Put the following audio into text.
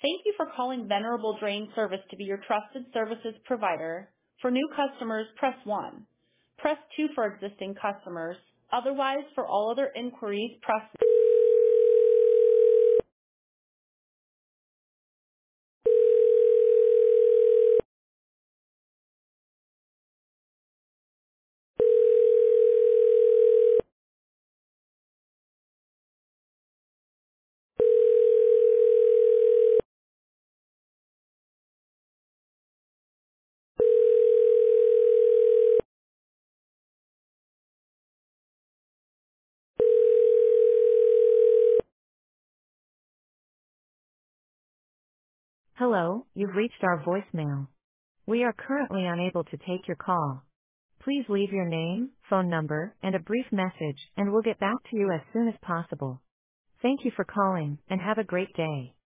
Thank you for calling Venerable Drain Service to be your trusted services provider. For new customers, press 1. Press 2 for existing customers. Otherwise, for all other inquiries, press. Hello, you've reached our voicemail. We are currently unable to take your call. Please leave your name, phone number, and a brief message, and we'll get back to you as soon as possible. Thank you for calling, and have a great day.